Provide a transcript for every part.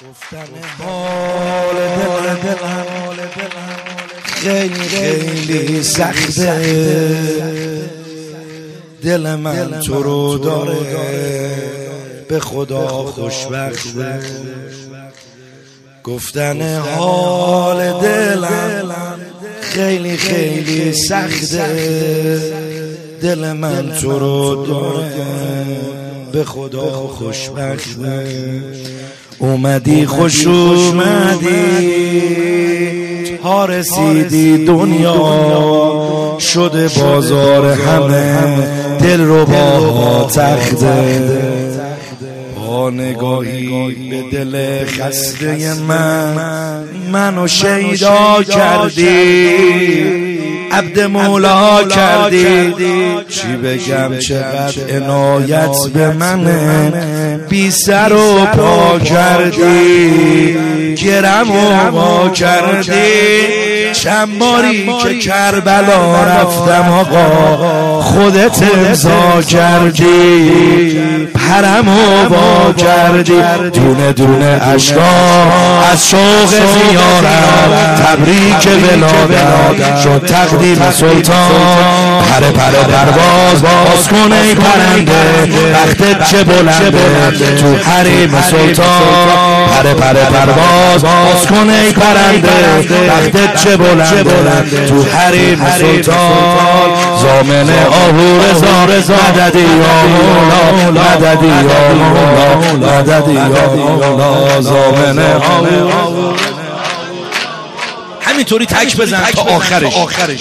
گفتن حال دلم خیلی خیلی سخته، دل من تو رو داره به خدا خوشبخته. گفتن حال دلم خیلی خیلی سخته، دل من تو رو داره به خدا خوشبخته. اومدی خوش اومدی تا رسیدی دنیا، شده بازار همه دل رو با تخته. با نگاهی به دل خسته منو شیدا کردی، عبد مولا کردی. چی بگم چقدر عنایت به منه، بی سر و پا کردی، گرم و ما کردی. چند باری که کربلا رفتم آقا خودت امضا کردی، پرم و با کردی. دونه دونه عشقا از شوق زیارت، تبریک ولادت شد تقدیم سلطان. پره پره پرواز باز کن ای پرنده، وقتت چه بلنده تو حریم سلطان. پره پره پرواز باز کن ای پرنده، وقتت چه بلنده تو حریم سلطان. زامن آهور زار مددی یا مولا، مددی یا مولا، مددی یا مولا. زامن آهور همینطوری تک بزن تا آخرش.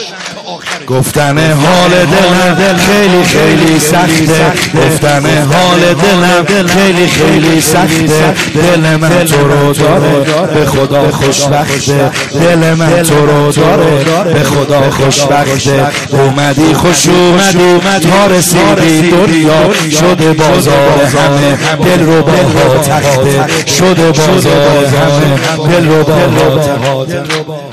گفتن حال دلم خیلی خیلی سخته، گفتن حال دلم خیلی خیلی سخته. دل من تو رو داره به خدا خوشبخته، دل من تو رو داره به خدا خوشبخته. اومدی خوش اومدی تا رسیدی دنیا، شده بازار همه دل رو با تخته، شده بازار همه دل رو با تخته.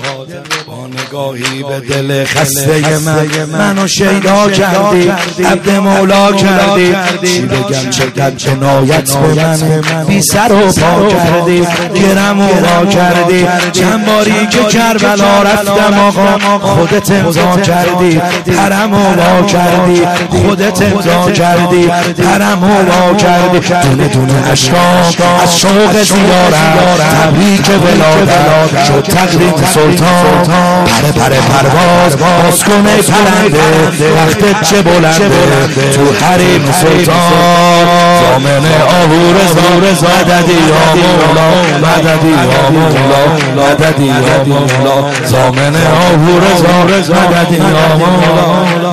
نگاهی به دل خسته منو شیدا کردی، عبد مولا کردی. چی بگم چقدر عنایت به من، بی سر و پا کردی، گرم و وا کردی. چند باری که کربلا رفتم آقا خودت امضا کردی، پرم و وا کردی. خودت امضا کردی، پرم و وا کردی. دونه دونه عشقا از شوق زیارت، تبریک ولادت شد تقدیم سلطان. پره پره پرواز باز کن ای پرنده، وقتت چه بلنده تو حریم سلطان. زامن آهور زار مددی یا مولا، مددی یا مولا، مددی یا مولا. زامن آهور زار مددی یا مولا.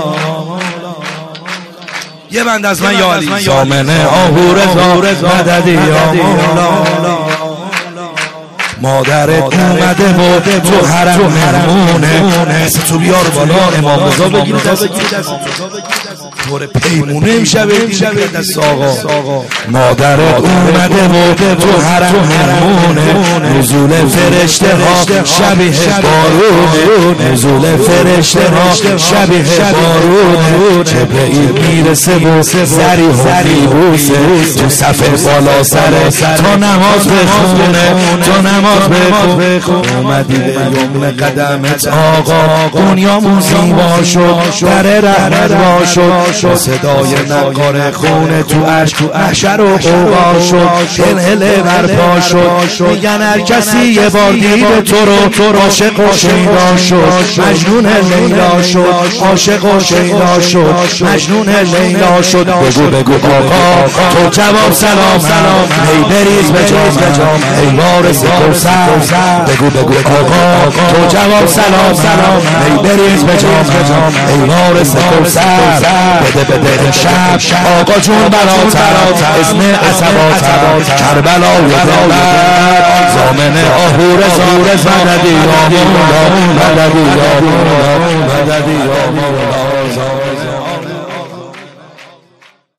یه بند از من یا علی. زامن آهور زار مددی یا مولا. مادرت اومده و تو حرم مهمونه، دست تو بیار بالا امام رضا بگیر دست طور پیمونه امشب دست آقا. مادرت اومده و تو حرم مهمونه، نزول فرشته ها شبیه بارونه، نزول فرشته ها شبیه بارونه. جبرئیل میرسه و سری ها میبوسه، تو صف بالا سره تا نماز بخونه، تا نماز بخون. اومدی به یمن قدمت آقا، دنیامون زیبا شد، در رحمت با شد. صدای نقار خونه تو عشق تو محشر و غوغا شد، هلهله برپا شد. میگن هر کسی یه بار دید تو رو عاشق و شیدا شد، مجنون لیلا شد. عاشق و شیدا شد، مجنون لیلا شد. بگو بگو آقا تو جواب سلام، ای بریز به جام، ای وارث کوثر. بگو بگو آقا تو جواب سلام، ای بریز به جام، ای وارث کوثر. بده بده شب آقا جون برات، اسم عصبات کربلا و دولت. زامن آهور زار مددی یا مولا، مددی یا مولا، مددی یا مولا.